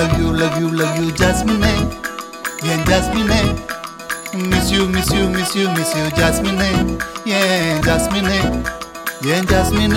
love you, Jasmine. Yeah, Jasmine. Miss you, Jasmine. Yeah, Jasmine. Yeah, Jasmine.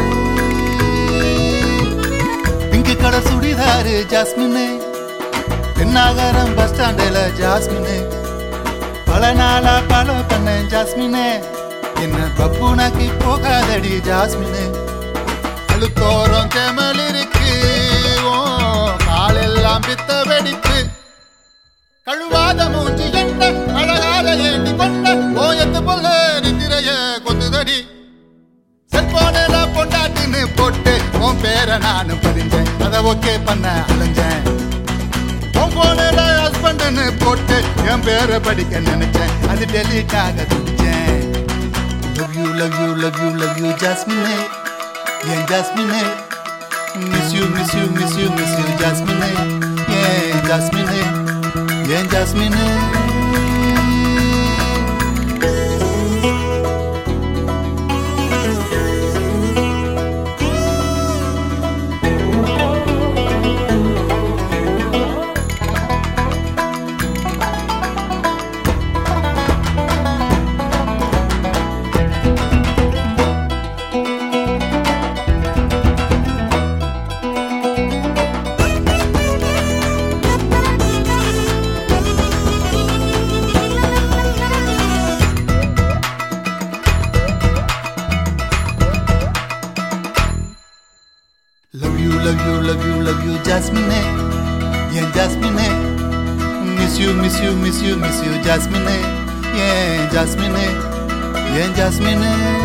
Pink color sudidar, Jasmine. Nagaram bus stand la Jasmine. Pala nala palo panne Jasmine. Enna bappuna ki pogadadi Jasmine. Alukoram temal irukku o kaalellam pitta vedikku. கழுவாத மூஞ்சி என்ன அழகாக ஏண்டி கொண்ட ஓயத்து பொல்ல நித்திரைய கொந்துதடி செல்போனில பொண்டாட்டின்னு போட்டு உன் பேரை நானும் பதிஞ்சேன் அதை ஓகே பண்ண அலைஞ்சேன் உன் போனில ஹஸ்பண்ட்னு போட்டு என் பேரை படிக்க நினைச்சேன் அது டெலீட் ஆக துடிச்சேன் love you Jasmine yeah Jasmine miss you Jasmine yeah Jasmine yeah Jasmine Love you Jasmine yeah Jasmine miss you Jasmine yeah Jasmine yeah Jasmine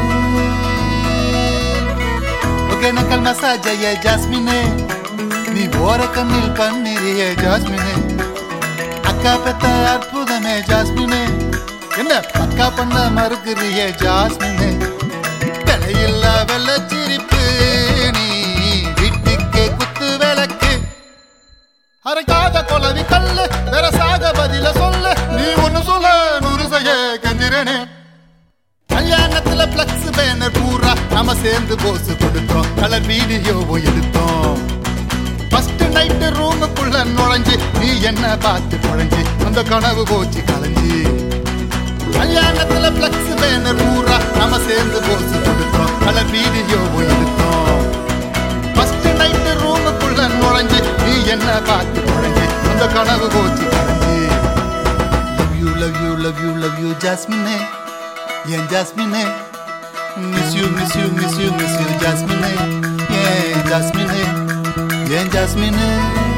okay nakal massage yeah Jasmine nee bora kannil panniriye Jasmine akka petta arpudame Jasmine enna pakka panna marukriye Jasmine kalayilla vella chirippu nee அரைக்காத கொலவி கல்லு வெரசாக பதில சொல்லு நீ ஒன்னு சொல்ல நூறு செய்ய கஞ்சிரனே கல்யாணத்துல flux banner பூரா நாம சேர்ந்து போஸ் கொடுத்தோம் கலர் வீடியோவோ எடுத்தோம் ஃபர்ஸ்ட் நைட் ரூமுக்குள்ள நுழைஞ்சு நீ என்ன பார்த்து குழஞ்சி அந்த கனவு போச்சு கலைஞ்சி கல்யாணத்துல பிளக்ஸ் பேனர் பூரா நாம சேர்ந்து போஸ் கொடுத்தோம் கலர் வீடியோவோ எடுத்தோம் ஃபர்ஸ்ட் நைட் ரூமுக்குள்ள நுழைஞ்சு நீ என்ன பார்த்து குழஞ்சி அந்த கனவு போச்சு கலைஞ்சி love you Jasmine yeah Jasmine miss you Jasmine yeah Jasmine yeah Jasmine